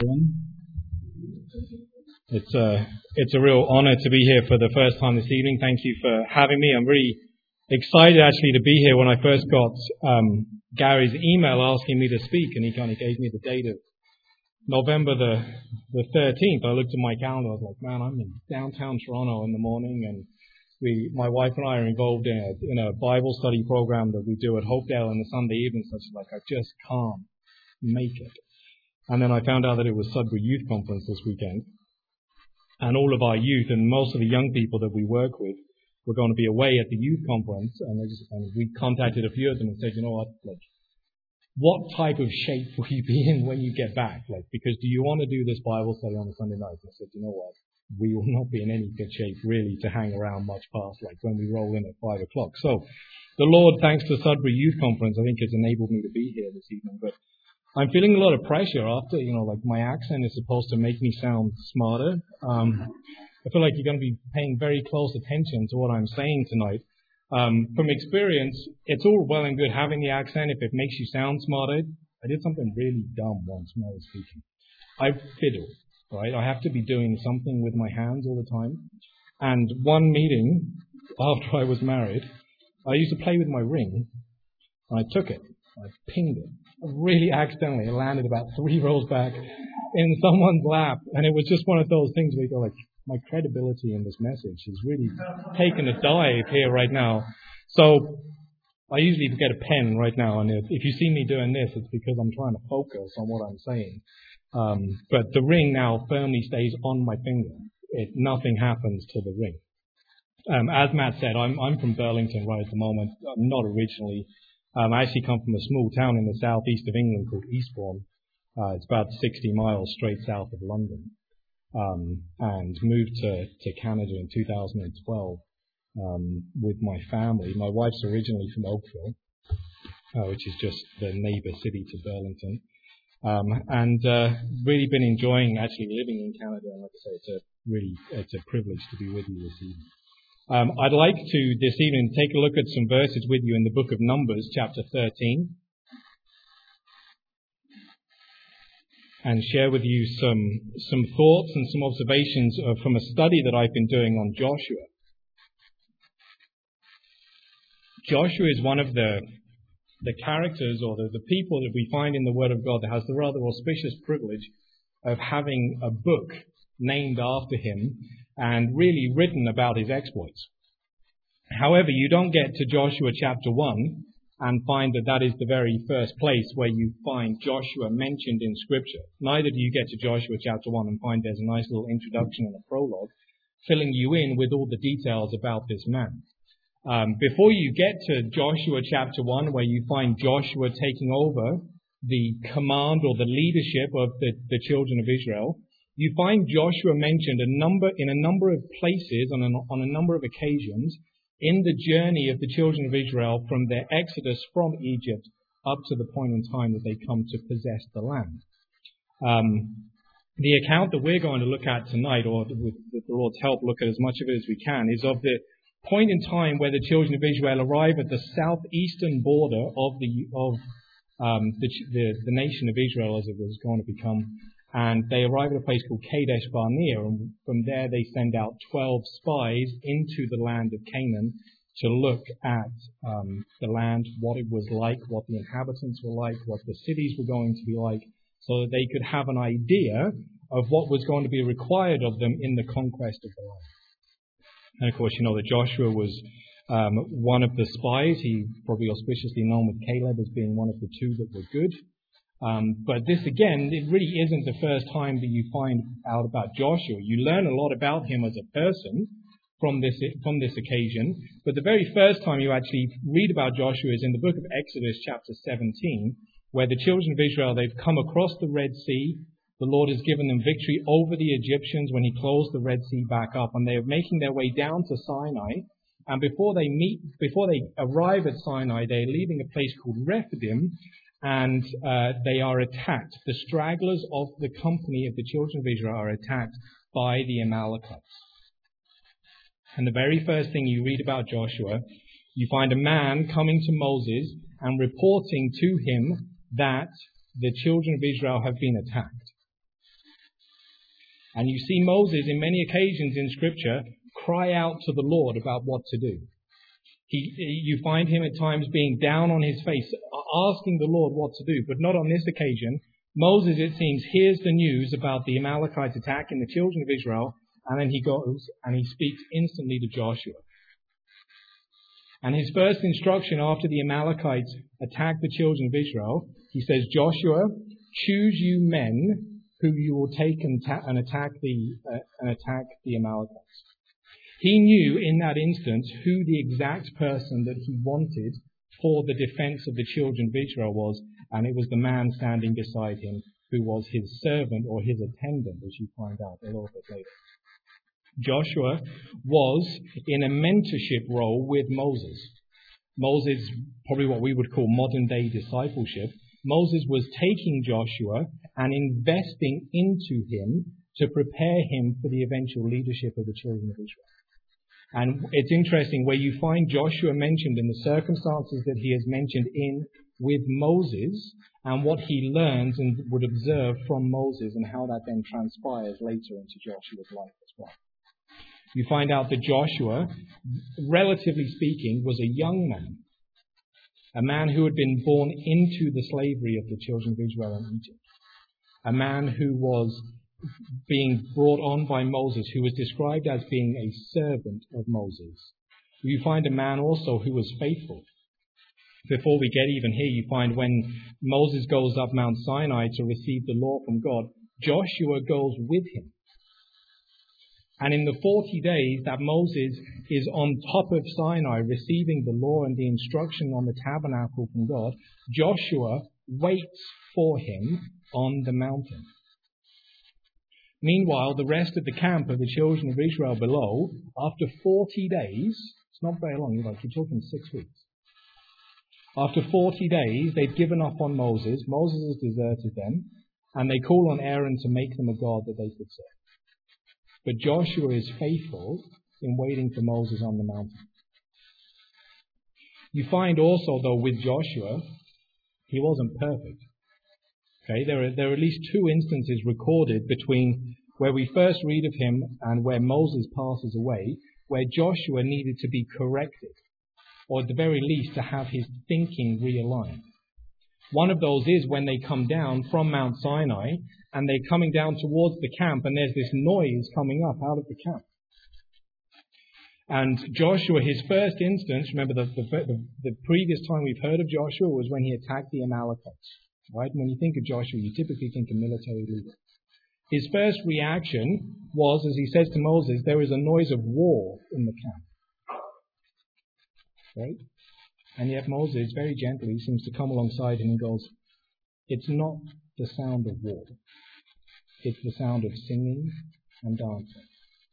everyone. It's a real honor to be here for the first time this evening. Thank you for having me. I'm really excited actually to be here. When I first got Gary's email asking me to speak, and he kind of gave me the date of November the 13th, I looked at my calendar. I was like, man, I'm in downtown Toronto in the morning, and my wife and I are involved in a Bible study program that we do at Hopedale on the Sunday evening. So it's like, I just can't make it. And then I found out that it was Sudbury Youth Conference this weekend. And all of our youth and most of the young people that we work with were going to be away at the youth conference. And we contacted a few of them and said, you know what type of shape will you be in when you get back? Because do you want to do this Bible study on a Sunday night? And I said, you know what? We will not be in any good shape really to hang around much past when we roll in at 5 o'clock. So the Lord, thanks to Sudbury Youth Conference, I think has enabled me to be here this evening. But I'm feeling a lot of pressure after, my accent is supposed to make me sound smarter. I feel like you're going to be paying very close attention to what I'm saying tonight. From experience, it's all well and good having the accent if it makes you sound smarter. I did something really dumb once when I was speaking. I fiddle, right? I have to be doing something with my hands all the time. And one meeting after I was married, I used to play with my ring, and I took it. I pinged it. Really accidentally. It landed about 3 rows back in someone's lap. And it was just one of those things where you go my credibility in this message is really taking a dive here right now. So I usually get a pen right now. And if you see me doing this, it's because I'm trying to focus on what I'm saying. But the ring now firmly stays on my finger. Nothing happens to the ring. As Matt said, I'm from Burlington right at the moment. I'm not originally. I actually come from a small town in the southeast of England called Eastbourne. It's about 60 miles straight south of London. And moved to Canada in 2012 with my family. My wife's originally from Oakville, which is just the neighbour city to Burlington. And really been enjoying actually living in Canada. And like I say, it's a privilege to be with you this evening. I'd like to, this evening, take a look at some verses with you in the book of Numbers, chapter 13, and share with you some thoughts and some observations from a study that I've been doing on Joshua. Joshua is one of the characters or the people that we find in the Word of God that has the rather auspicious privilege of having a book named after him and really written about his exploits. However, you don't get to Joshua chapter 1 and find that is the very first place where you find Joshua mentioned in Scripture. Neither do you get to Joshua chapter 1 and find there's a nice little introduction and a prologue filling you in with all the details about this man. Before you get to Joshua chapter 1, where you find Joshua taking over the command or the leadership of the children of Israel, you find Joshua mentioned in a number of places on a number of occasions in the journey of the children of Israel from their exodus from Egypt up to the point in time that they come to possess the land. The account that we're going to look at tonight, or with the Lord's help, look at as much of it as we can, is of the point in time where the children of Israel arrive at the southeastern border of the nation of Israel, as it was going to become. And they arrive at a place called Kadesh Barnea, and from there they send out 12 spies into the land of Canaan to look at the land, what it was like, what the inhabitants were like, what the cities were going to be like, so that they could have an idea of what was going to be required of them in the conquest of the land. And of course, you know that Joshua was one of the spies. He probably auspiciously known with Caleb as being one of the 2 that were good. But this, again, it really isn't the first time that you find out about Joshua. You learn a lot about him as a person from this occasion. But the very first time you actually read about Joshua is in the book of Exodus, chapter 17, where the children of Israel, they've come across the Red Sea. The Lord has given them victory over the Egyptians when he closed the Red Sea back up. And they are making their way down to Sinai. And before they arrive at Sinai, they're leaving a place called Rephidim. And they are attacked. The stragglers of the company of the children of Israel are attacked by the Amalekites. And the very first thing you read about Joshua, you find a man coming to Moses and reporting to him that the children of Israel have been attacked. And you see Moses in many occasions in Scripture cry out to the Lord about what to do. You find him at times being down on his face, asking the Lord what to do, but not on this occasion. Moses, it seems, hears the news about the Amalekites attacking the children of Israel, and then he goes and he speaks instantly to Joshua. And his first instruction after the Amalekites attack the children of Israel, he says, Joshua, choose you men who you will take and attack the Amalekites. He knew in that instance who the exact person that he wanted for the defense of the children of Israel was, and it was the man standing beside him who was his servant or his attendant, as you find out a little bit later. Joshua was in a mentorship role with Moses. Moses, probably what we would call modern day discipleship. Moses was taking Joshua and investing into him to prepare him for the eventual leadership of the children of Israel. And it's interesting where you find Joshua mentioned in the circumstances that he is mentioned in with Moses and what he learns and would observe from Moses and how that then transpires later into Joshua's life as well. You find out that Joshua, relatively speaking, was a young man, a man who had been born into the slavery of the children of Israel in Egypt, a man who was being brought on by Moses, who was described as being a servant of Moses. You find a man also who was faithful. Before we get even here, you find when Moses goes up Mount Sinai to receive the law from God, Joshua goes with him. And in the 40 days that Moses is on top of Sinai receiving the law and the instruction on the tabernacle from God, Joshua waits for him on the mountain. Meanwhile, the rest of the camp of the children of Israel below, after 40 days, it's not very long, you're talking 6 weeks. After 40 days, they've given up on Moses. Moses has deserted them, and they call on Aaron to make them a god that they could serve. But Joshua is faithful in waiting for Moses on the mountain. You find also, though, with Joshua, he wasn't perfect. Okay, there are at least 2 instances recorded between where we first read of him and where Moses passes away, where Joshua needed to be corrected, or at the very least to have his thinking realigned. One of those is when they come down from Mount Sinai and they're coming down towards the camp and there's this noise coming up out of the camp. And Joshua, his first instance, remember the previous time we've heard of Joshua was when he attacked the Amalekites. Right? When you think of Joshua, you typically think of military leader. His first reaction was, as he says to Moses, there is a noise of war in the camp. Right? And yet Moses, very gently, seems to come alongside him and goes, it's not the sound of war. It's the sound of singing and dancing.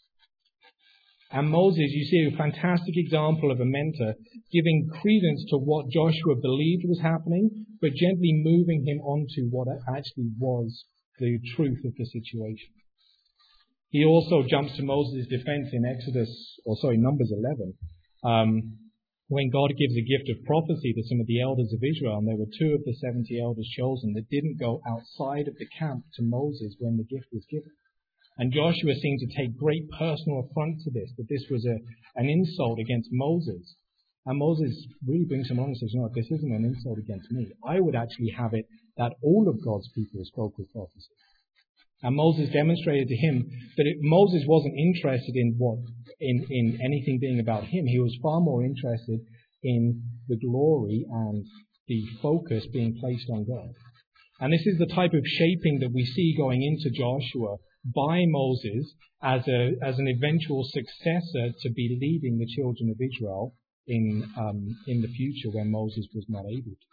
And Moses, you see a fantastic example of a mentor giving credence to what Joshua believed was happening, but gently moving him onto what actually was the truth of the situation. He also jumps to Moses' defense in Numbers 11, when God gives a gift of prophecy to some of the elders of Israel, and there were 2 of the 70 elders chosen that didn't go outside of the camp to Moses when the gift was given. And Joshua seemed to take great personal affront to this, that this was an insult against Moses. And Moses really brings him on and says, no, this isn't an insult against me. I would actually have it that all of God's people spoke with prophecy. And Moses demonstrated to him that Moses wasn't interested in anything being about him. He was far more interested in the glory and the focus being placed on God. And this is the type of shaping that we see going into Joshua by Moses as an eventual successor to be leading the children of Israel in the future when Moses was not able to.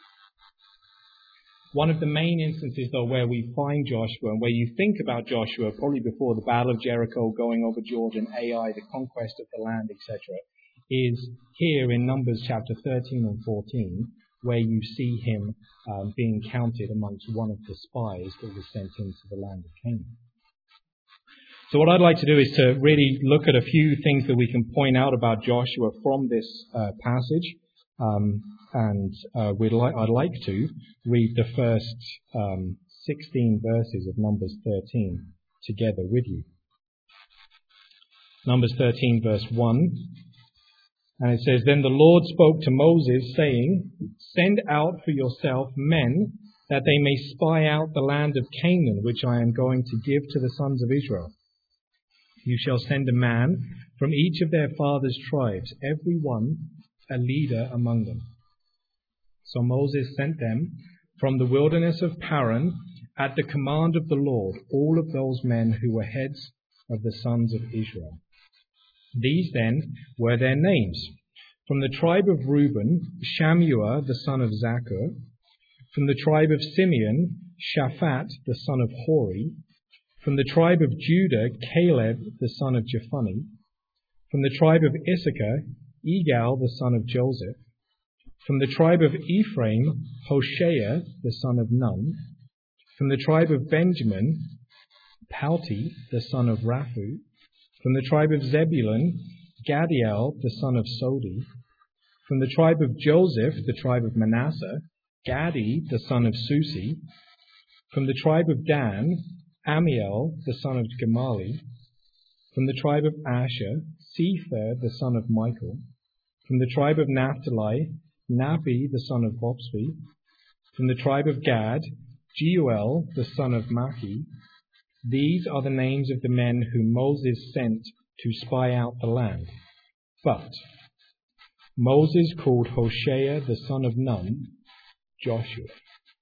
One of the main instances, though, where we find Joshua and where you think about Joshua, probably before the Battle of Jericho, going over Jordan, Ai, the conquest of the land, etc., is here in Numbers chapter 13 and 14, where you see him being counted amongst one of the spies that was sent into the land of Canaan. So what I'd like to do is to really look at a few things that we can point out about Joshua from this passage. I'd like to read the first 16 verses of Numbers 13 together with you. Numbers 13 verse 1. And it says, Then the Lord spoke to Moses, saying, Send out for yourself men, that they may spy out the land of Canaan, which I am going to give to the sons of Israel. You shall send a man from each of their fathers' tribes, every one a leader among them. So Moses sent them from the wilderness of Paran at the command of the Lord, all of those men who were heads of the sons of Israel. These then were their names. From the tribe of Reuben, Shammua the son of Zaccur. From the tribe of Simeon, Shaphat the son of Hori. From the tribe of Judah, Caleb the son of Jephunneh. From the tribe of Issachar, Igal the son of Joseph. From the tribe of Ephraim, Hoshea the son of Nun. From the tribe of Benjamin, Palti the son of Raphu. From the tribe of Zebulun, Gadiel the son of Sodi. From the tribe of Joseph, the tribe of Manasseh, Gadi the son of Susi. From the tribe of Dan, Amiel the son of Gemali. From the tribe of Asher, Sepher the son of Michael. From the tribe of Naphtali, Nabi the son of Vopsvi. From the tribe of Gad, Jeuel the son of Machi. These are the names of the men whom Moses sent to spy out the land. But Moses called Hoshea the son of Nun Joshua.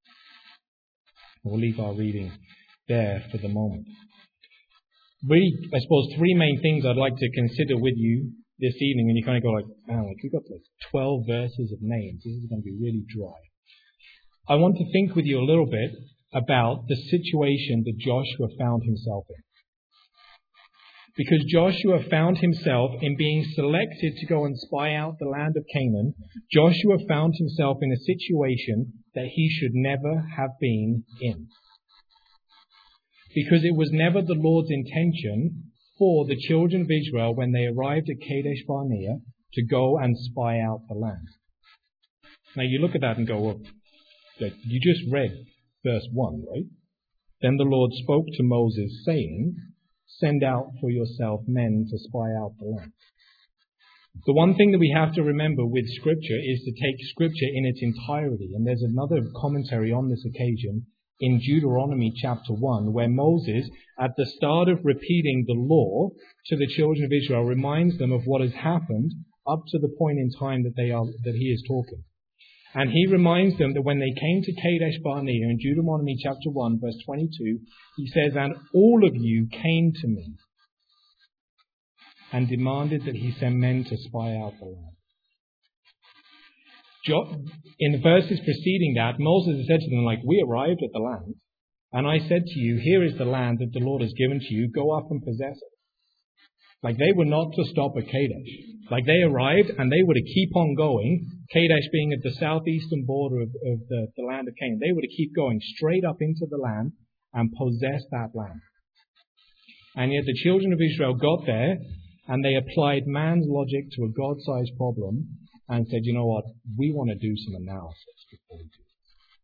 We'll leave our reading there for the moment. Really, I suppose, three main things I'd like to consider with you this evening, and you kind of go like, man, we've got like 12 verses of names. This is going to be really dry. I want to think with you a little bit about the situation that Joshua found himself in. Because Joshua found himself in being selected to go and spy out the land of Canaan, Joshua found himself in a situation that he should never have been in. Because it was never the Lord's intention for the children of Israel, when they arrived at Kadesh Barnea, to go and spy out the land. Now you look at that and go, well, you just read verse 1, right? Then the Lord spoke to Moses, saying, Send out for yourself men to spy out the land. The one thing that we have to remember with Scripture is to take Scripture in its entirety. And there's another commentary on this occasion in Deuteronomy chapter 1, where Moses, at the start of repeating the law to the children of Israel, reminds them of what has happened up to the point in time that he is talking. And he reminds them that when they came to Kadesh Barnea in Deuteronomy chapter 1, verse 22, he says, And all of you came to me and demanded that he send men to spy out the land. In the verses preceding that, Moses said to them, we arrived at the land, and I said to you, here is the land that the Lord has given to you, go up and possess it. They were not to stop at Kadesh. They arrived and they were to keep on going, Kadesh being at the southeastern border of the land of Canaan. They were to keep going straight up into the land and possess that land. And yet the children of Israel got there and they applied man's logic to a God-sized problem and said, you know what, we want to do some analysis before we do it.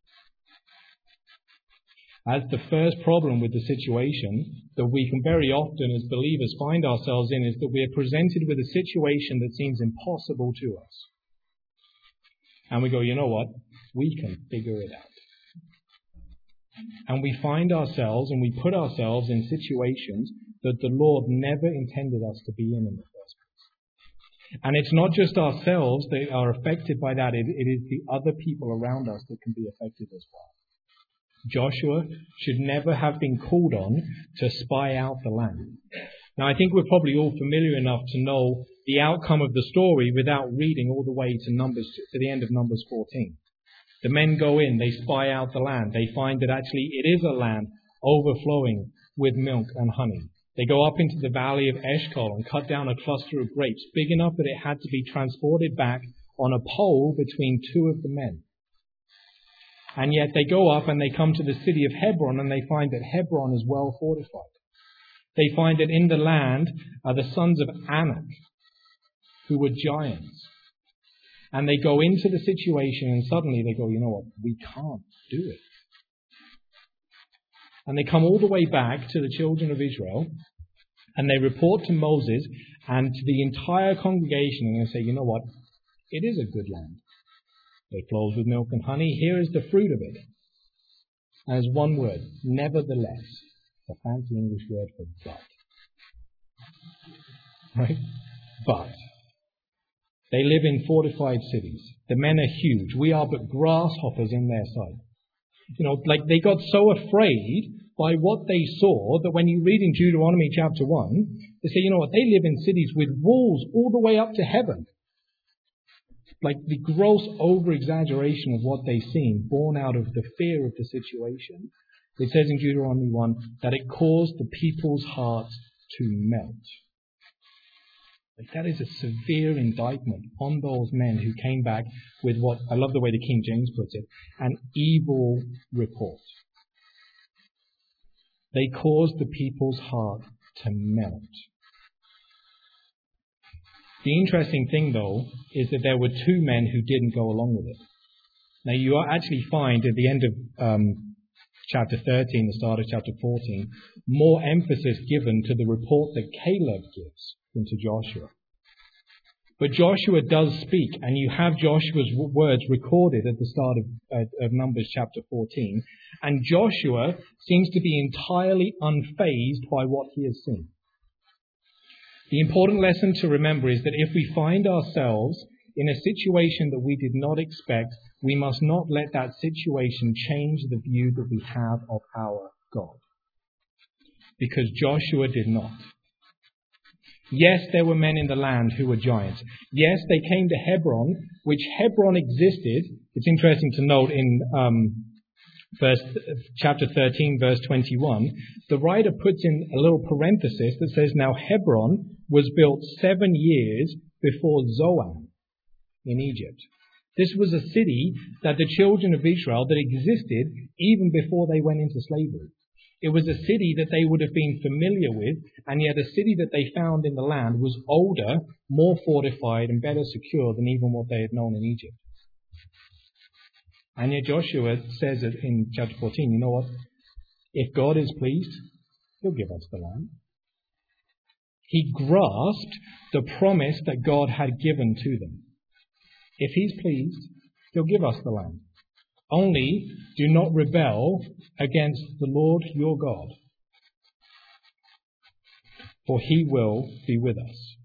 As the first problem with the situation that we can very often as believers find ourselves in is that we are presented with a situation that seems impossible to us. And we go, you know what, we can figure it out. And we find ourselves and we put ourselves in situations that the Lord never intended us to be in the first place. And it's not just ourselves that are affected by that, it is the other people around us that can be affected as well. Joshua should never have been called on to spy out the land. Now, I think we're probably all familiar enough to know the outcome of the story without reading all the way to the end of Numbers 14. The men go in, they spy out the land. They find that actually it is a land overflowing with milk and honey. They go up into the valley of Eshcol and cut down a cluster of grapes big enough that it had to be transported back on a pole between two of the men. And yet they go up and they come to the city of Hebron and they find that Hebron is well fortified. They find that in the land are the sons of Anak, who were giants. And they go into the situation and suddenly they go, you know what, we can't do it. And they come all the way back to the children of Israel And they report to Moses and to the entire congregation, and they say, you know what? It is a good land. It flows with milk and honey. Here is the fruit of it. And there's one word, nevertheless. The fancy English word for but. Right? But. They live in fortified cities. The men are huge. We are but grasshoppers in their sight. Like they got so afraid by what they saw that when you read in Deuteronomy chapter 1, they say, you know what, they live in cities with walls all the way up to heaven. Like the gross over-exaggeration of what they've seen, born out of the fear of the situation. It says in Deuteronomy 1 that it caused the people's hearts to melt. Like that is a severe indictment on those men who came back with what, I love the way the King James puts it, an evil report. They caused the people's heart to melt. The interesting thing, though, is that there were two men who didn't go along with it. Now, you actually find at the end of chapter 13, the start of chapter 14, more emphasis given to the report that Caleb gives than to Joshua. But Joshua does speak, and you have Joshua's words recorded at the start of Numbers chapter 14, and Joshua seems to be entirely unfazed by what he has seen. The important lesson to remember is that if we find ourselves in a situation that we did not expect, we must not let that situation change the view that we have of our God. Because Joshua did not. Yes, there were men in the land who were giants. Yes, they came to Hebron, which Hebron existed. It's interesting to note in chapter 13, verse 21, the writer puts in a little parenthesis that says, now Hebron was built 7 years before Zoan in Egypt. This was a city that the children of Israel that existed even before they went into slavery. It was a city that they would have been familiar with, and yet a city that they found in the land was older, more fortified, and better secure than even what they had known in Egypt. And yet Joshua says it in chapter 14, you know what? If God is pleased, He'll give us the land. He grasped the promise that God had given to them. If He's pleased, He'll give us the land. Only do not rebel against the Lord your God, for He will be with us.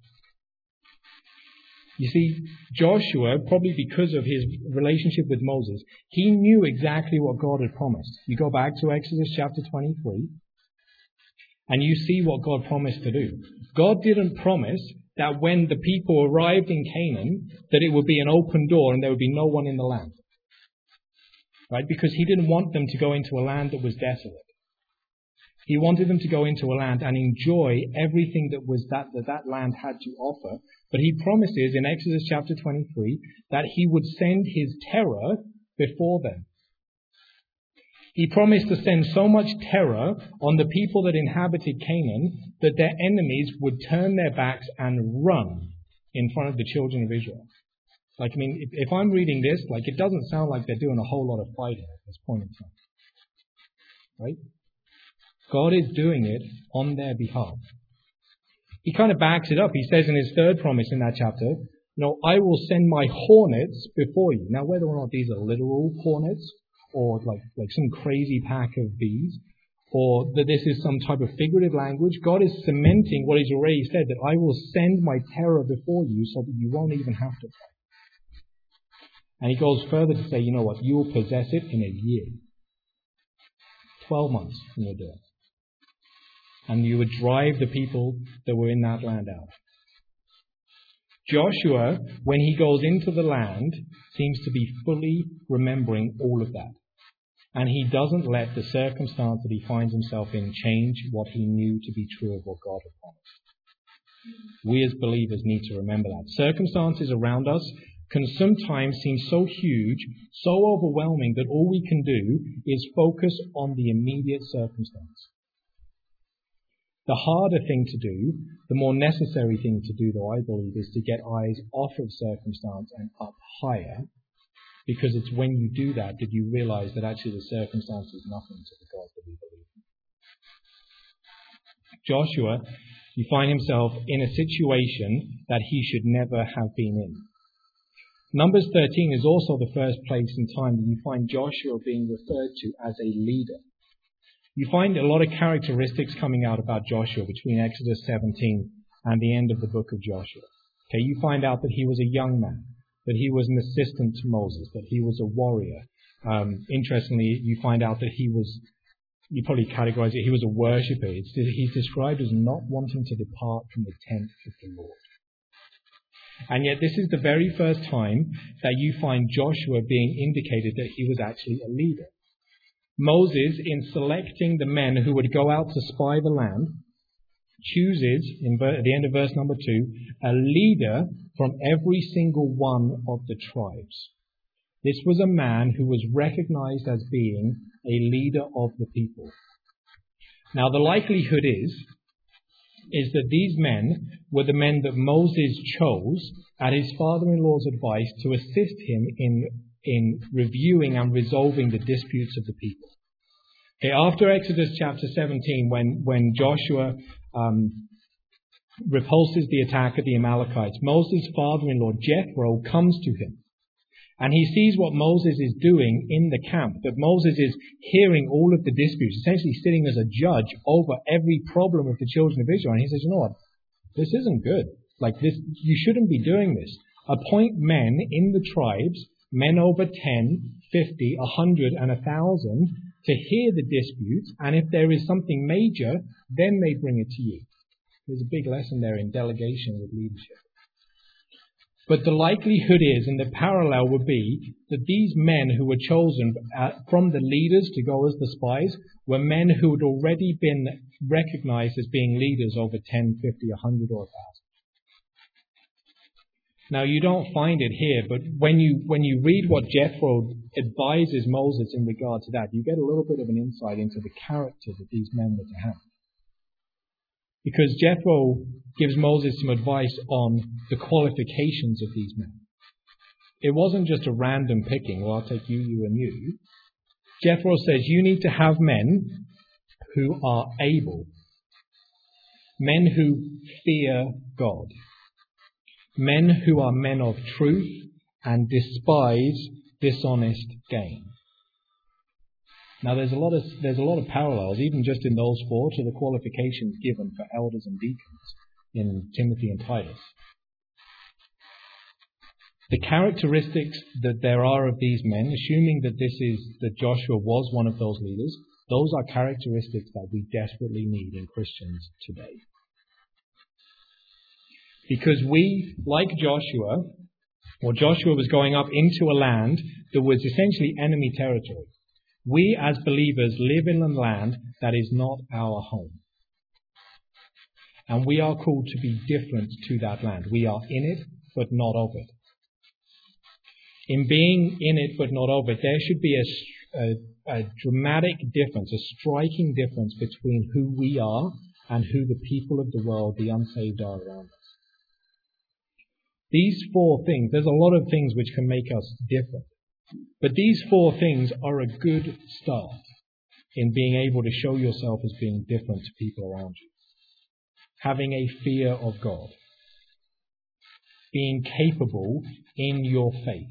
You see, Joshua, probably because of his relationship with Moses, he knew exactly what God had promised. You go back to Exodus chapter 23, and you see what God promised to do. God didn't promise that when the people arrived in Canaan, that it would be an open door and there would be no one in the land. Right? Because He didn't want them to go into a land that was desolate. He wanted them to go into a land and enjoy everything that land had to offer. But He promises in Exodus chapter 23 that He would send His terror before them. He promised to send so much terror on the people that inhabited Canaan that their enemies would turn their backs and run in front of the children of Israel. If I'm reading this, it doesn't sound like they're doing a whole lot of fighting at this point in time. Right? God is doing it on their behalf. He kind of backs it up. He says in His third promise in that chapter, I will send my hornets before you. Now, whether or not these are literal hornets, or like some crazy pack of bees, or that this is some type of figurative language, God is cementing what He's already said, that I will send my terror before you so that you won't even have to fight. And He goes further to say, you know what, you will possess it in a year. 12 months and you'll do it. And you would drive the people that were in that land out. Joshua, when he goes into the land, seems to be fully remembering all of that. And he doesn't let the circumstance that he finds himself in change what he knew to be true of what God had promised. We as believers need to remember that. Circumstances around us can sometimes seem so huge, so overwhelming, that all we can do is focus on the immediate circumstance. The harder thing to do, the more necessary thing to do, though, I believe, is to get eyes off of circumstance and up higher, because it's when you do that you realize that actually the circumstance is nothing to the God that we believe in. Joshua, You find himself in a situation that he should never have been in. Numbers 13 is also the first place in time that you find Joshua being referred to as a leader. You find a lot of characteristics coming out about Joshua between Exodus 17 and the end of the book of Joshua. Okay, you find out that he was a young man, that he was an assistant to Moses, that he was a warrior. Interestingly, you find out that you probably categorize it, he was a worshipper. He's described as not wanting to depart from the tent of the Lord. And yet this is the very first time that you find Joshua being indicated that he was actually a leader. Moses, in selecting the men who would go out to spy the land, chooses, at the end of verse number 2, a leader from every single one of the tribes. This was a man who was recognized as being a leader of the people. Now the likelihood is that these men were the men that Moses chose at his father-in-law's advice to assist him in reviewing and resolving the disputes of the people. Okay, after Exodus chapter 17, when Joshua repulses the attack of the Amalekites, Moses' father-in-law Jethro comes to him. And he sees what Moses is doing in the camp, that Moses is hearing all of the disputes, essentially sitting as a judge over every problem of the children of Israel. And he says, you know what? This isn't good. Like this, you shouldn't be doing this. Appoint men in the tribes, men over 10, 50, 100, and 1,000, to hear the disputes. And if there is something major, then they bring it to you. There's a big lesson there in delegation with leadership. But the likelihood is, and the parallel would be, that these men who were chosen from the leaders to go as the spies were men who had already been recognized as being leaders over 10, 50, 100, or 1,000. Now, you don't find it here, but when you read what Jethro advises Moses in regard to that, you get a little bit of an insight into the character that these men were to have. Because Jethro gives Moses some advice on the qualifications of these men. It wasn't just a random picking, well, I'll take you, you, and you. Jethro says you need to have men who are able, men who fear God, men who are men of truth and despise dishonest gain. Now, there's a lot of parallels, even just in those four, to the qualifications given for elders and deacons in Timothy and Titus. The characteristics that there are of these men, assuming that Joshua was one of those leaders, those are characteristics that we desperately need in Christians today. Because we, like Joshua was going up into a land that was essentially enemy territory. We as believers live in a land that is not our home. And we are called to be different to that land. We are in it, but not of it. In being in it, but not of it, there should be a dramatic difference, a striking difference between who we are and who the people of the world, the unsaved, are around us. These four things, there's a lot of things which can make us different. But these four things are a good start in being able to show yourself as being different to people around you. Having a fear of God. Being capable in your faith.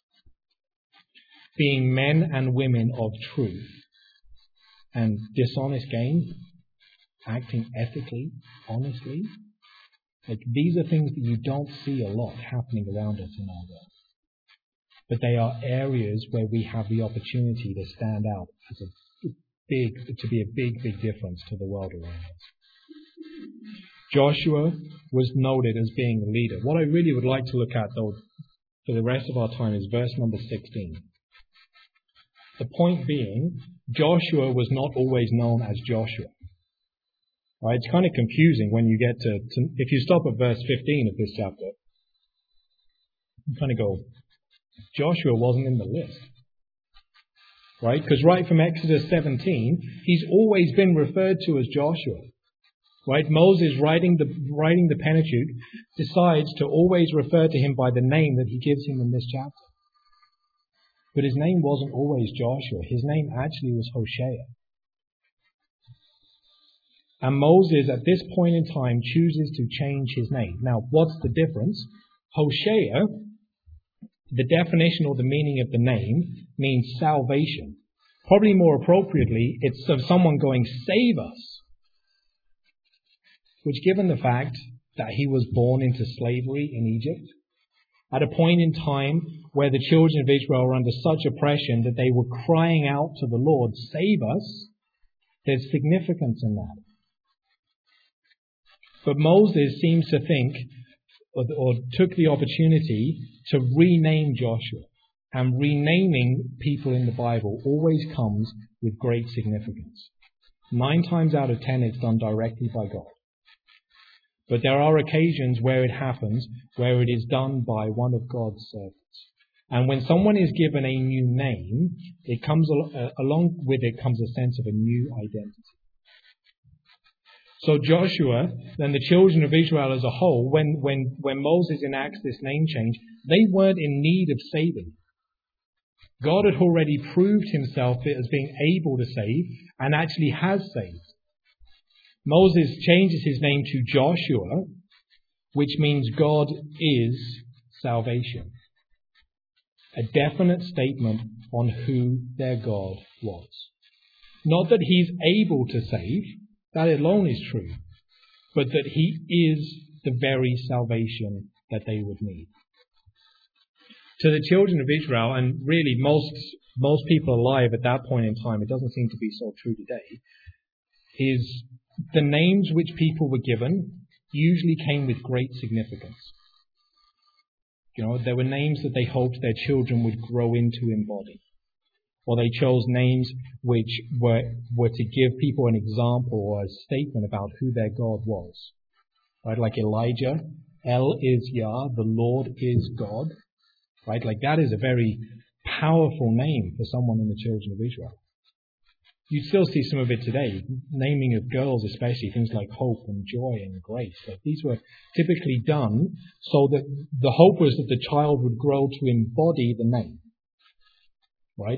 Being men and women of truth. And dishonest gain. Acting ethically, honestly. Like, these are things that you don't see a lot happening around us in our world. But they are areas where we have the opportunity to stand out as to be a big difference to the world around us. Joshua was noted as being a leader. What I really would like to look at, though, for the rest of our time is verse number 16. The point being, Joshua was not always known as Joshua. Right? It's kind of confusing when you get to if you stop at verse 15 of this chapter, you kind of go, Joshua wasn't in the list. Right? Because right from Exodus 17, he's always been referred to as Joshua. Right? Moses, writing the Pentateuch, decides to always refer to him by the name that he gives him in this chapter. But his name wasn't always Joshua. His name actually was Hosea. And Moses, at this point in time, chooses to change his name. Now, what's the difference? Hosea, the definition or the meaning of the name, means salvation. Probably more appropriately, it's of someone going, save us. Which, given the fact that he was born into slavery in Egypt, at a point in time where the children of Israel were under such oppression that they were crying out to the Lord, save us, there's significance in that. But Moses seems to think, or took the opportunity to rename Joshua. And renaming people in the Bible always comes with great significance. 9 times out of 10 it's done directly by God. But there are occasions where it happens, where it is done by one of God's servants. And when someone is given a new name, it comes along with it comes a sense of a new identity. So Joshua, then the children of Israel as a whole, when Moses enacts this name change, they weren't in need of saving. God had already proved himself as being able to save, and actually has saved. Moses changes his name to Joshua, which means God is salvation. A definite statement on who their God was. Not that he's able to save, that alone is true, but that he is the very salvation that they would need. To the children of Israel, and really most people alive at that point in time, it doesn't seem to be so true today, is the names which people were given usually came with great significance. There were names that they hoped their children would grow into embody. Or they chose names which were to give people an example or a statement about who their God was. Right? Like Elijah, El is Yah, the Lord is God. Right? Like that is a very powerful name for someone in the children of Israel. You still see some of it today. Naming of girls especially, things like hope and joy and grace. Like these were typically done so that the hope was that the child would grow to embody the name. Right?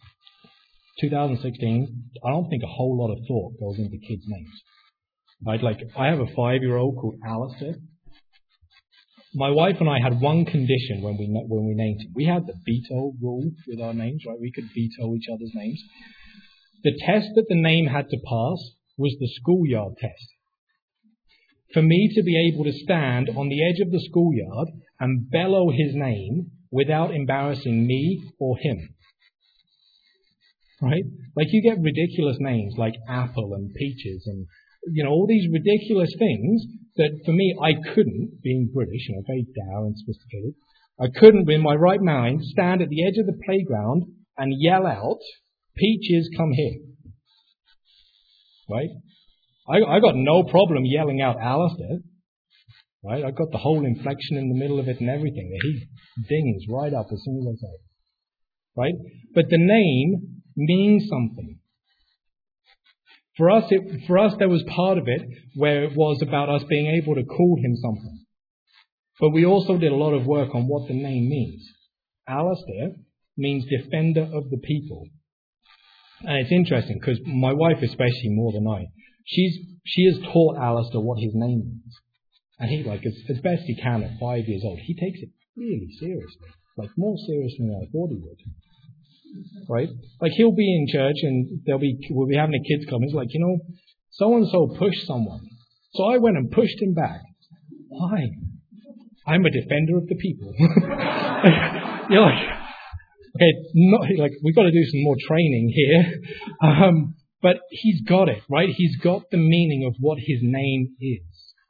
2016, I don't think a whole lot of thought goes into kids' names. Right? Like, I have a 5-year-old called Alistair. My wife and I had one condition when we named him. We had the veto rule with our names, right? We could veto each other's names. The test that the name had to pass was the schoolyard test. For me to be able to stand on the edge of the schoolyard and bellow his name without embarrassing me or him. Right? Like you get ridiculous names like Apple and Peaches and, all these ridiculous things that for me, I couldn't, being British, very dour and sophisticated, I couldn't in my right mind stand at the edge of the playground and yell out, Peaches, come here. Right? I got no problem yelling out Alistair. Right? I got the whole inflection in the middle of it and everything. He dings right up as soon as I say it. Right? But the name means something. For us, there was part of it where it was about us being able to call him something. But we also did a lot of work on what the name means. Alistair means defender of the people. And it's interesting because my wife, especially more than I, she has taught Alistair what his name means. And he, as best he can at 5 years old, he takes it really seriously. More seriously than I thought he would. Right? He'll be in church and we'll be having the kids come. He's like, so-and-so pushed someone. So I went and pushed him back. Why? I'm a defender of the people. You're like, okay, we've got to do some more training here. But he's got it, right? He's got the meaning of what his name is.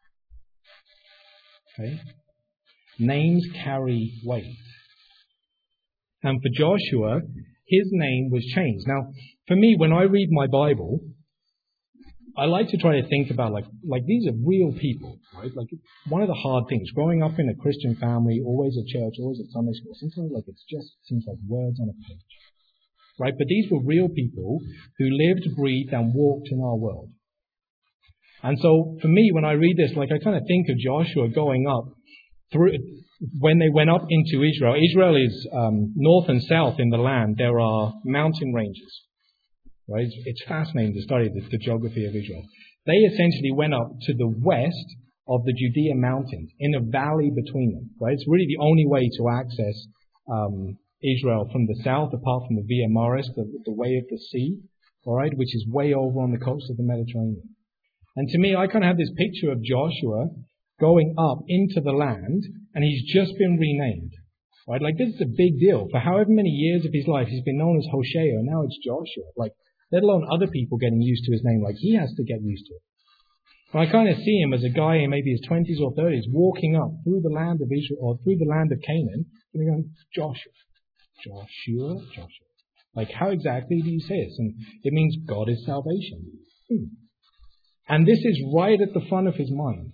Okay? Names carry weight. And for Joshua, his name was changed. Now, for me, when I read my Bible, I like to try to think about, these are real people, right? One of the hard things, growing up in a Christian family, always at church, always at Sunday school, sometimes it seems like words on a page, right? But these were real people who lived, breathed, and walked in our world. And so, for me, when I read this, I kind of think of Joshua going up through. When they went up into Israel, Israel is north and south in the land. There are mountain ranges. Right? It's fascinating to study the geography of Israel. They essentially went up to the west of the Judean mountains, in a valley between them, right? It's really the only way to access Israel from the south, apart from the Via Maris, the way of the sea, all right, which is way over on the coast of the Mediterranean. And to me, I kind of have this picture of Joshua going up into the land, and he's just been renamed, right? Like, this is a big deal. For however many years of his life, he's been known as Hoshea, and now it's Joshua. Like, let alone other people getting used to his name, like he has to get used to it. And I kind of see him as a guy in maybe his 20s or 30s walking up through the land of Israel or through the land of Canaan and going, Joshua. Like, how exactly do you say this? And it means God is salvation. And this is right at the front of his mind.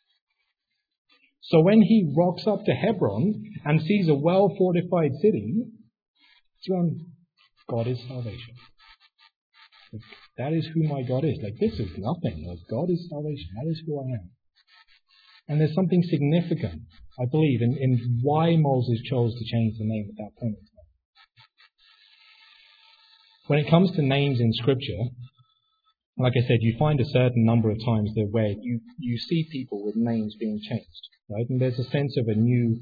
So when he rocks up to Hebron and sees a well-fortified city, he's going, God is salvation. Like, that is who my God is. Like, this is nothing. Like, God is salvation. That is who I am. And there's something significant, I believe, in why Moses chose to change the name at that point in time. When it comes to names in Scripture, like I said, you find a certain number of times there where you see people with names being changed, right? And there's a sense of a new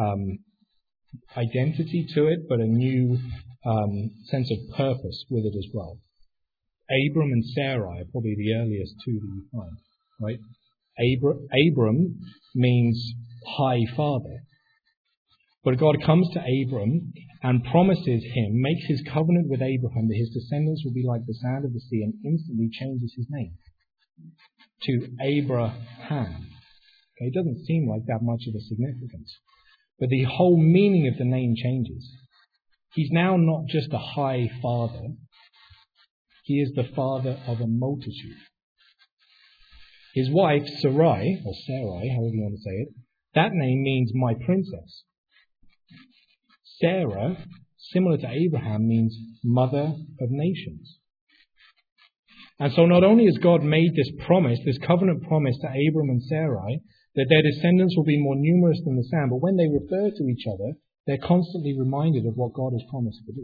identity to it, but a new sense of purpose with it as well. Abram and Sarai are probably the earliest two that you find, right? Abram means high father. But God comes to Abram and promises him, makes his covenant with Abraham that his descendants will be like the sand of the sea, and instantly changes his name to Abraham. Okay, it doesn't seem like that much of a significance. But the whole meaning of the name changes. He's now not just a high father. He is the father of a multitude. His wife, Sarai, or Sarai, however you want to say it, that name means my princess. Sarah, similar to Abraham, means mother of nations. And so not only has God made this promise, this covenant promise to Abram and Sarai, that their descendants will be more numerous than the sand, but when they refer to each other, they're constantly reminded of what God has promised to do.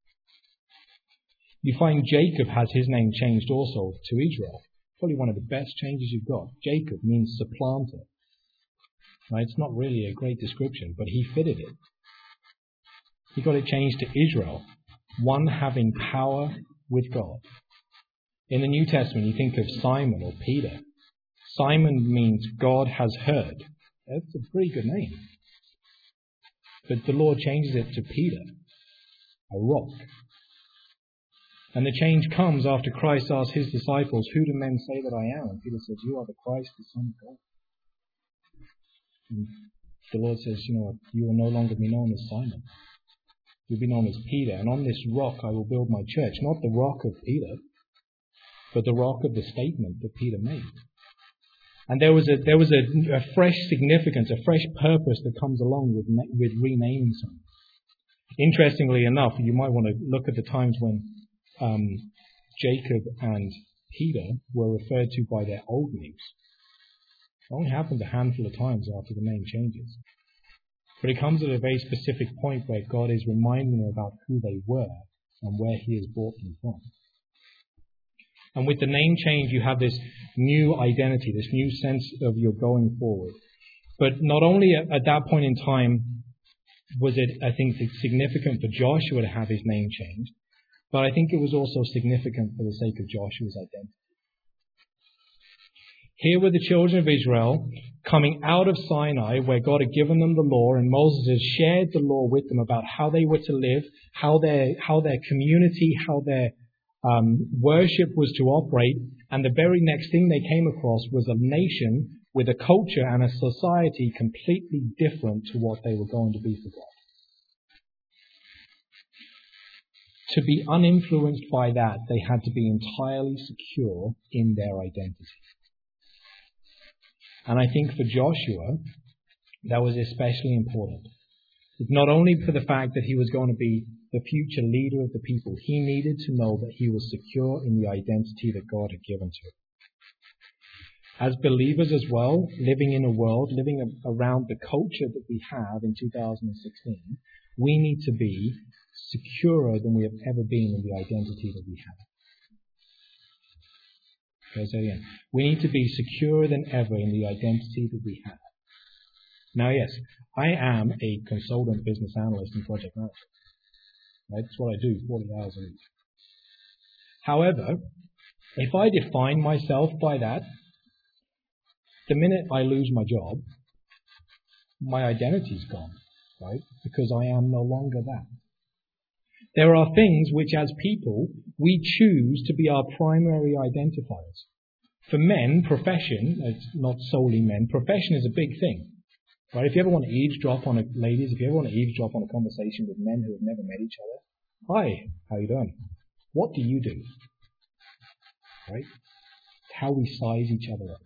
You find Jacob has his name changed also to Israel. Probably one of the best changes you've got. Jacob means supplanter. Now, it's not really a great description, but he fitted it. He got it changed to Israel, one having power with God. In the New Testament, you think of Simon or Peter. Simon means God has heard. That's a pretty good name. But the Lord changes it to Peter, a rock. And the change comes after Christ asked his disciples, who do men say that I am? And Peter says, you are the Christ, the Son of God. And the Lord says, you know what, you will no longer be known as Simon. You'll be known as Peter. And on this rock I will build my church. Not the rock of Peter, but the rock of the statement that Peter made. And there was a fresh significance, a fresh purpose that comes along with renaming something. Interestingly enough, you might want to look at the times when Jacob and Peter were referred to by their old names. It only happens a handful of times after the name changes. But it comes at a very specific point where God is reminding them about who they were and where he has brought them from. And with the name change, you have this new identity, this new sense of your going forward. But not only at that point in time was it, I think, significant for Joshua to have his name changed, but I think it was also significant for the sake of Joshua's identity. Here were the children of Israel coming out of Sinai, where God had given them the law, and Moses had shared the law with them about how they were to live, how their community, how their worship was to operate. And the very next thing they came across was a nation with a culture and a society completely different to what they were going to be for God. To be uninfluenced by that, they had to be entirely secure in their identity. And I think for Joshua, that was especially important. Not only for the fact that he was going to be the future leader of the people, he needed to know that he was secure in the identity that God had given to him. As believers as well, living in a world, living around the culture that we have in 2016, we need to be securer than we have ever been in the identity that we have. Okay, say it again. We need to be securer than ever in the identity that we have. Now, yes, I am a consultant business analyst and project manager. Right? That's what I do, 40 hours a week. However, if I define myself by that, the minute I lose my job, my identity's gone, right? Because I am no longer that. There are things which, as people, we choose to be our primary identifiers. For men, profession, it's not solely men, profession is a big thing. Right? If you ever want to eavesdrop on ladies, if you ever want to eavesdrop on a conversation with men who have never met each other, hi, how you doing? What do you do? Right? It's how we size each other up.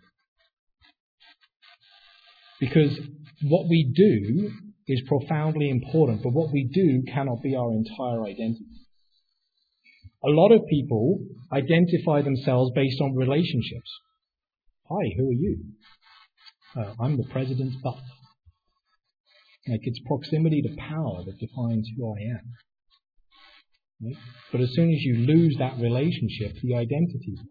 Because what we do is profoundly important, but what we do cannot be our entire identity. A lot of people identify themselves based on relationships. Hi, who are you? I'm the president's butt. Like, it's proximity to power that defines who I am. Right? But as soon as you lose that relationship, the identity is lost.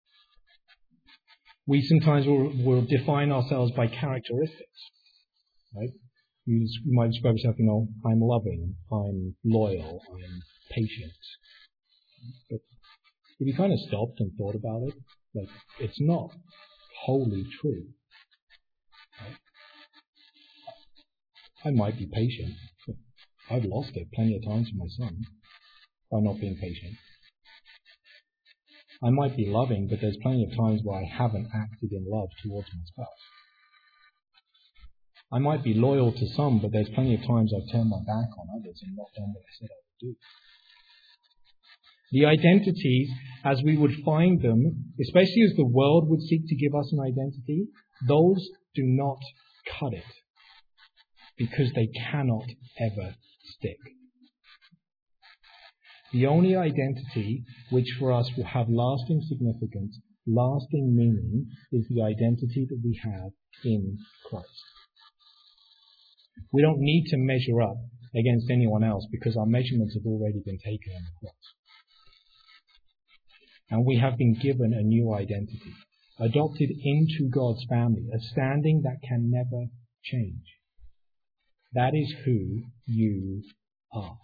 We sometimes will define ourselves by characteristics. Right? You might describe yourself, I'm loving, I'm loyal, I'm patient. But if you kind of stopped and thought about it, like, it's not wholly true. Right? I might be patient, but I've lost it plenty of times with my son by not being patient. I might be loving, but there's plenty of times where I haven't acted in love towards my spouse. I might be loyal to some, but there's plenty of times I've turned my back on others and not done what I said I would do. The identities, as we would find them, especially as the world would seek to give us an identity, those do not cut it, because they cannot ever stick. The only identity which for us will have lasting significance, lasting meaning, is the identity that we have in Christ. We don't need to measure up against anyone else because our measurements have already been taken on the cross. And we have been given a new identity, adopted into God's family, a standing that can never change. That is who you are.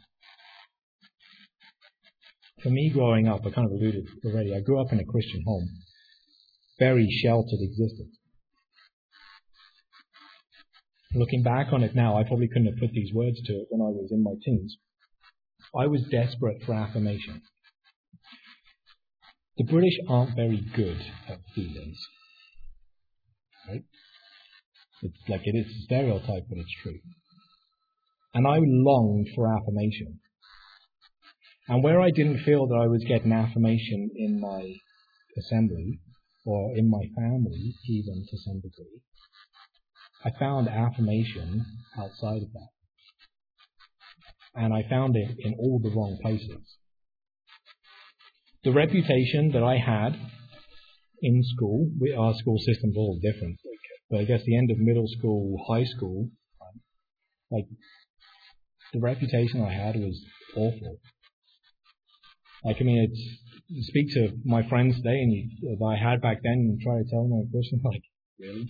For me, growing up, I kind of alluded already, I grew up in a Christian home. Very sheltered existence. Looking back on it now, I probably couldn't have put these words to it when I was in my teens. I was desperate for affirmation. The British aren't very good at feelings. Right? It's like it is a stereotype, but it's true. And I longed for affirmation. And where I didn't feel that I was getting affirmation in my assembly, or in my family, even to some degree, I found affirmation outside of that. And I found it in all the wrong places. The reputation that I had in school, our school system's all different, but I guess the end of middle school, high school, like, the reputation I had was awful. Like, I mean, you speak to my friends today, and that I had back then, and try to tell them I'm a Christian, like, really?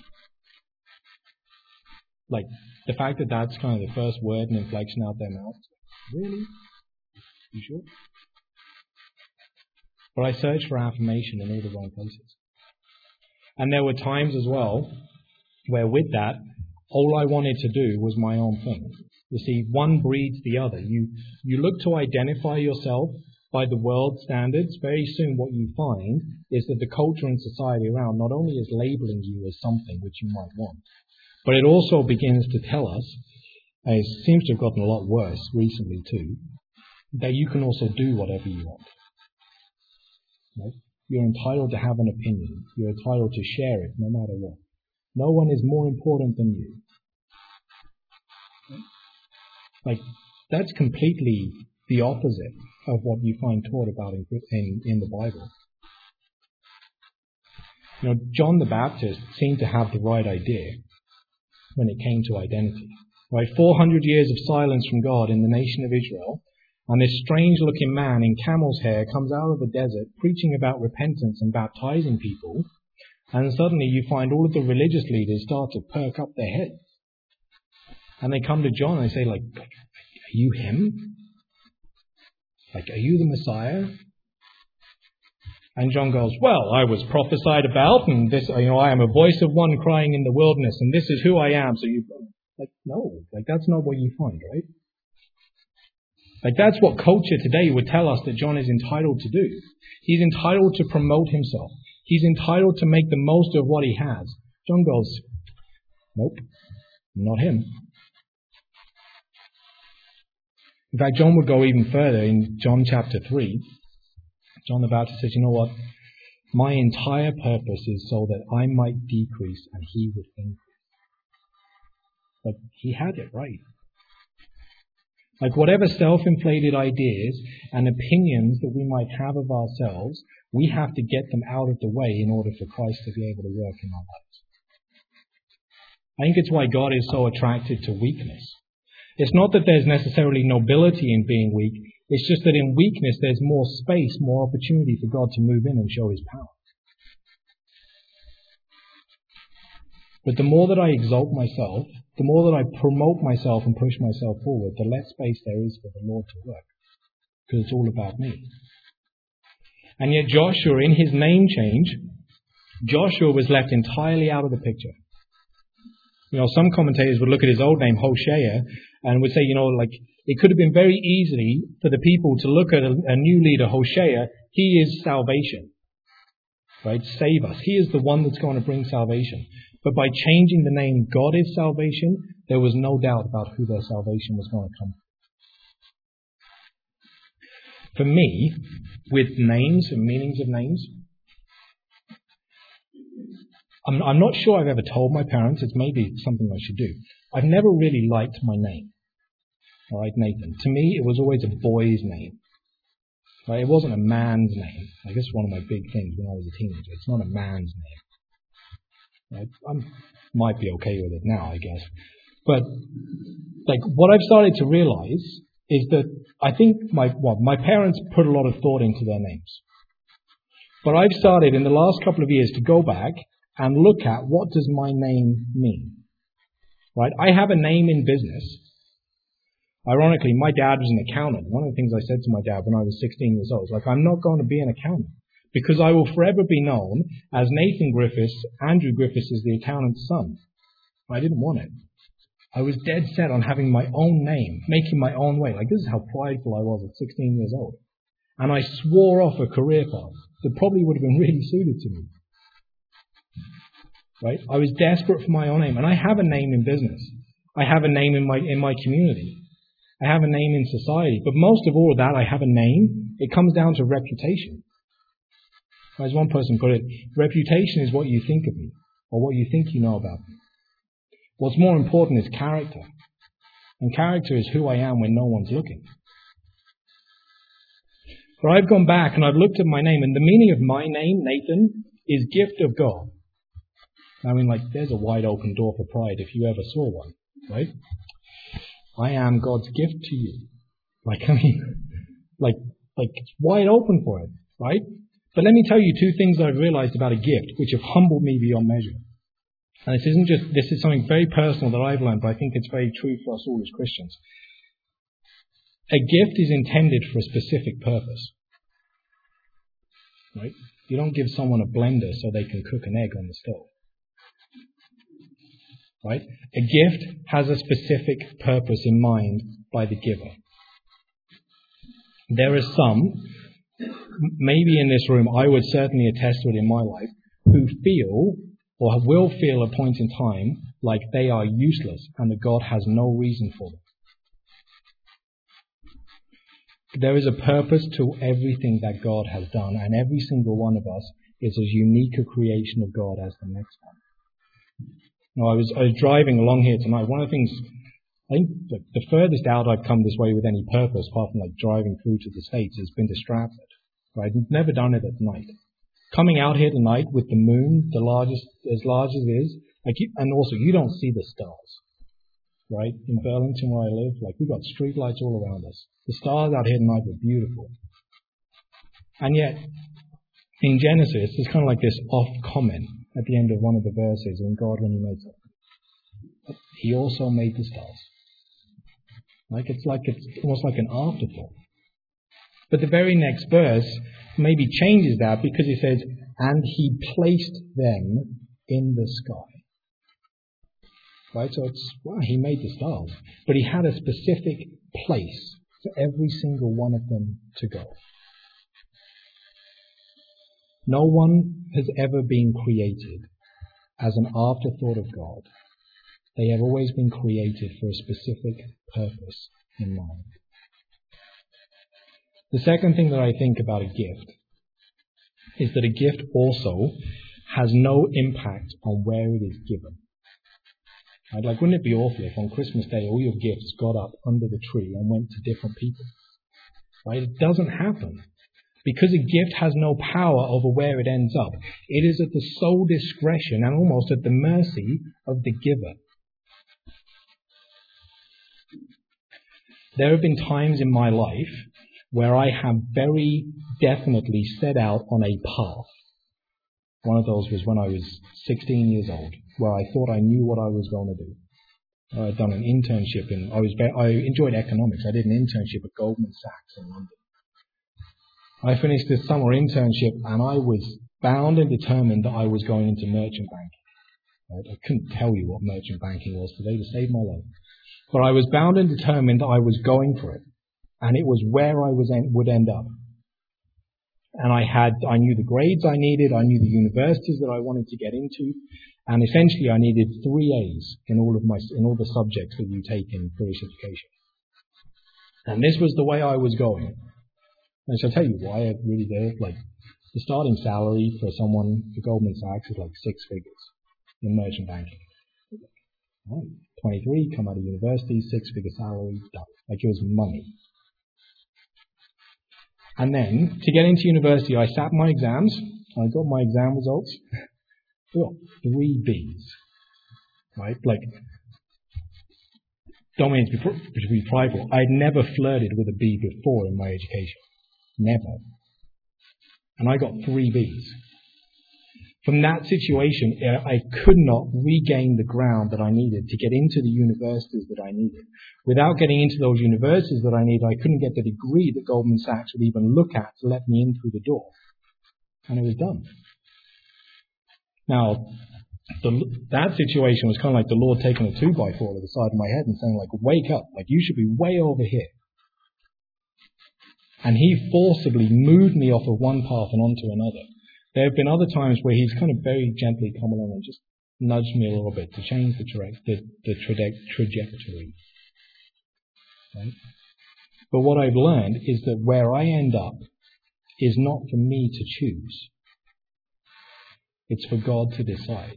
Like, the fact that that's kind of the first word and inflection out their mouth, really? You sure? But I searched for affirmation in all the wrong places. And there were times as well where with that, all I wanted to do was my own thing. You see, one breeds the other. You look to identify yourself by the world's standards. Very soon what you find is that the culture and society around not only is labeling you as something which you might want, but it also begins to tell us, and it seems to have gotten a lot worse recently too, that you can also do whatever you want. Right? You're entitled to have an opinion. You're entitled to share it no matter what. No one is more important than you. Like, that's completely the opposite of what you find taught about in the Bible. John the Baptist seemed to have the right idea when it came to identity. Right? 400 years of silence from God in the nation of Israel, And this strange-looking man in camel's hair comes out of the desert preaching about repentance and baptizing people. And suddenly you find all of the religious leaders start to perk up their heads. And they come to John and they say, like, are you him? Like, are you the Messiah? And John goes, well, I was prophesied about, and this, I am a voice of one crying in the wilderness, and this is who I am. So you, like, no, like, that's not what you find, right? Like, that's what culture today would tell us that John is entitled to do. He's entitled to promote himself. He's entitled to make the most of what he has. John goes, nope, not him. In fact, John would go even further in John chapter 3. John the Baptist says, you know what? My entire purpose is so that I might decrease and he would increase. Like, he had it right. Like, whatever self-inflated ideas and opinions that we might have of ourselves, we have to get them out of the way in order for Christ to be able to work in our lives. I think it's why God is so attracted to weakness. It's not that there's necessarily nobility in being weak. It's just that in weakness there's more space, more opportunity for God to move in and show his power. But the more that I exalt myself, the more that I promote myself and push myself forward, the less space there is for the Lord to work. Because it's all about me. And yet Joshua, in his name change, Joshua was left entirely out of the picture. Some commentators would look at his old name, Hoshea, and would say, like, it could have been very easy for the people to look at a new leader, Hoshea. He is salvation. Right? Save us. He is the one that's going to bring salvation. But by changing the name God is salvation, there was no doubt about who their salvation was going to come from. For me, with names and meanings of names, I'm not sure I've ever told my parents. It's maybe something I should do. I've never really liked my name. All right, Nathan. To me, it was always a boy's name. Right? It wasn't a man's name. I guess one of my big things when I was a teenager. It's not a man's name. Right? I might be okay with it now, I guess. But like, what I've started to realize is that I think my parents put a lot of thought into their names. But I've started in the last couple of years to go back and look at what does my name mean. Right? I have a name in business. Ironically, my dad was an accountant. One of the things I said to my dad when I was 16 years old was like, I'm not going to be an accountant because I will forever be known as Nathan Griffiths. Andrew Griffiths is the accountant's son. I didn't want it. I was dead set on having my own name, making my own way. Like, this is how prideful I was at 16 years old. And I swore off a career path that probably would have been really suited to me. Right? I was desperate for my own name. And I have a name in business. I have a name in my community. I have a name in society. But most of all of that, I have a name. It comes down to reputation. As one person put it, reputation is what you think of me, or what you think you know about me. What's more important is character. And character is who I am when no one's looking. But I've gone back and I've looked at my name, and the meaning of my name, Nathan, is gift of God. I mean, like, there's a wide open door for pride if you ever saw one, right? I am God's gift to you. Like, it's wide open for it, right? But let me tell you two things that I've realized about a gift which have humbled me beyond measure. And this is something very personal that I've learned, but I think it's very true for us all as Christians. A gift is intended for a specific purpose. Right? You don't give someone a blender so they can cook an egg on the stove. Right? A gift has a specific purpose in mind by the giver. There are some, maybe in this room, I would certainly attest to it in my life, who feel or will feel a point in time like they are useless and that God has no reason for them. There is a purpose to everything that God has done, and every single one of us is as unique a creation of God as the next one. Now, I was driving along here tonight. One of the things, I think the furthest out I've come this way with any purpose, apart from like driving through to the States, has been to Stratford. Right? I've never done it at night. Coming out here tonight with the moon, as large as it is, and also you don't see the stars. right? In Burlington where I live, like we've got street lights all around us. The stars out here tonight were beautiful. And yet, in Genesis, there's kind of like this off comment at the end of one of the verses in God when he made something. He also made the stars. It's almost like an afterthought. But the very next verse maybe changes that because it says, and he placed them in the sky. Right? So he made the stars. But he had a specific place for every single one of them to go. No one has ever been created as an afterthought of God. They have always been created for a specific purpose in mind. The second thing that I think about a gift is that a gift also has no impact on where it is given. Right? Like, wouldn't it be awful if on Christmas Day all your gifts got up under the tree and went to different people? Right? It doesn't happen. Because a gift has no power over where it ends up. It is at the sole discretion and almost at the mercy of the giver. There have been times in my life where I have very definitely set out on a path. One of those was when I was 16 years old, where I thought I knew what I was going to do. I had done an internship I enjoyed economics. I did an internship at Goldman Sachs in London. I finished this summer internship and I was bound and determined that I was going into merchant banking. Right? I couldn't tell you what merchant banking was today to save my life. But I was bound and determined that I was going for it. And it was where I would end up. And I knew the grades I needed, I knew the universities that I wanted to get into, and essentially I needed 3 A's in all the subjects that you take in British education. And this was the way I was going. And so I'll tell you why I really did. Like, the starting salary for someone for Goldman Sachs is like 6 figures in merchant banking. Right. 23, come out of university, 6-figure salary, done. Like, it was money. And then, to get into university, I sat my exams. I got my exam results. I got 3 B's. Right? Like, don't mean to be prideful. I'd never flirted with a B before in my education. Never. And I got 3 B's. From that situation, I could not regain the ground that I needed to get into the universities that I needed. Without getting into those universities that I needed, I couldn't get the degree that Goldman Sachs would even look at to let me in through the door. And it was done. Now, that situation was kind of like the Lord taking a 2x4 to the side of my head and saying, like, wake up, like, you should be way over here. And he forcibly moved me off of one path and onto another. There have been other times where he's kind of very gently come along and just nudged me a little bit to change the trajectory. Right? But what I've learned is that where I end up is not for me to choose. It's for God to decide.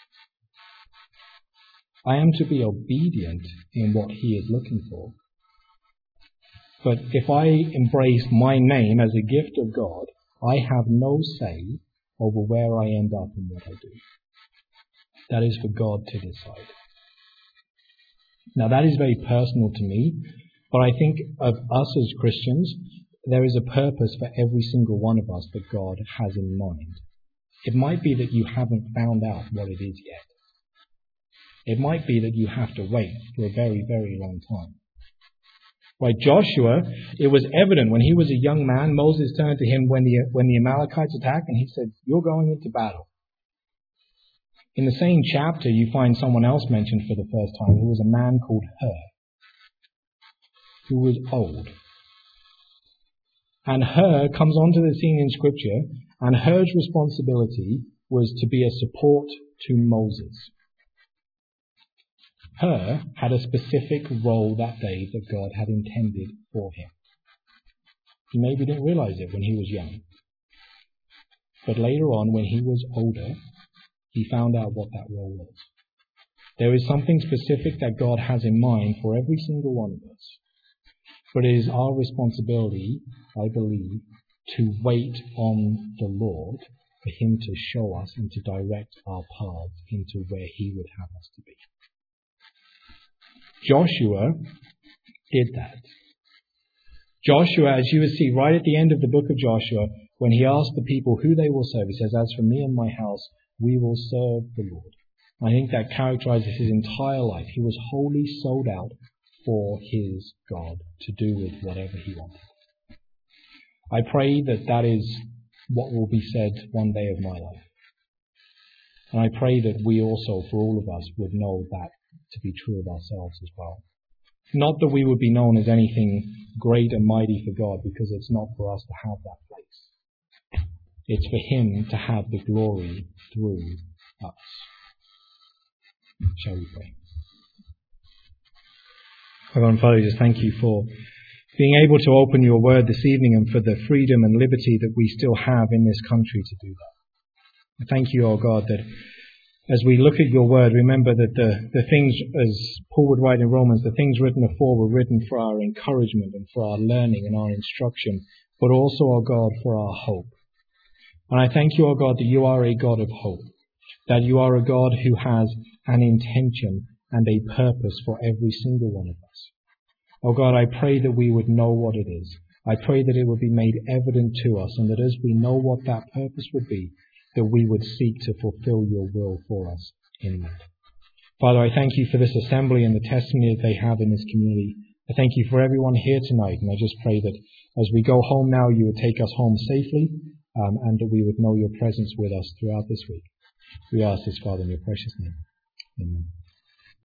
I am to be obedient in what he is looking for. But if I embrace my name as a gift of God, I have no say over where I end up and what I do. That is for God to decide. Now, that is very personal to me, but I think of us as Christians, there is a purpose for every single one of us that God has in mind. It might be that you haven't found out what it is yet. It might be that you have to wait for a very, very long time. Like Joshua, it was evident when he was a young man, Moses turned to him when the Amalekites attacked, and he said, "You're going into battle." In the same chapter, you find someone else mentioned for the first time, who was a man called Hur, who was old. And Hur comes onto the scene in Scripture, and Hur's responsibility was to be a support to Moses. Hur had a specific role that day that God had intended for him. He maybe didn't realize it when he was young. But later on, when he was older, he found out what that role was. There is something specific that God has in mind for every single one of us. But it is our responsibility, I believe, to wait on the Lord for him to show us and to direct our paths into where he would have us to be. Joshua did that. Joshua, as you will see right at the end of the book of Joshua, when he asked the people who they will serve, he says, "As for me and my house, we will serve the Lord." I think that characterizes his entire life. He was wholly sold out for his God to do with whatever he wanted. I pray that that is what will be said one day of my life. And I pray that we also, for all of us, would know that to be true of ourselves as well. Not that we would be known as anything great and mighty for God, because it's not for us to have that place. It's for him to have the glory through us. Shall we pray? Heavenly Father, just thank you for being able to open your word this evening and for the freedom and liberty that we still have in this country to do that. I thank you, O God, that as we look at your word, remember that the things, as Paul would write in Romans, the things written before were written for our encouragement and for our learning and our instruction, but also, O God, for our hope. And I thank you, O God, that you are a God of hope, that you are a God who has an intention and a purpose for every single one of us. O God, I pray that we would know what it is. I pray that it would be made evident to us, and that as we know what that purpose would be, that we would seek to fulfill your will for us in that. Father, I thank you for this assembly and the testimony that they have in this community. I thank you for everyone here tonight, and I just pray that as we go home now, you would take us home safely, and that we would know your presence with us throughout this week. We ask this, Father, in your precious name. Amen.